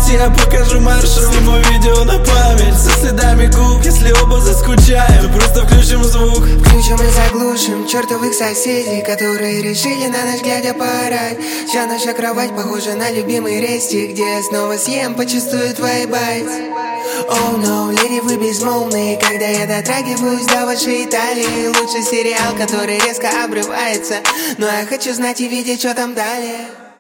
давайте я покажу маршрут. Сниму видео на память со следами губ. Если оба заскучаем, то просто включим звук. Включим и заглушим чертовых соседей, которые решили на ночь глядя поорать. Вся наша кровать похожа на любимый рестик, где я снова съем почувствую твои байт. Oh no, леди, вы безмолвные, когда я дотрагиваюсь до вашей талии. Лучший сериал, который резко обрывается, но я хочу знать и видеть, что там далее.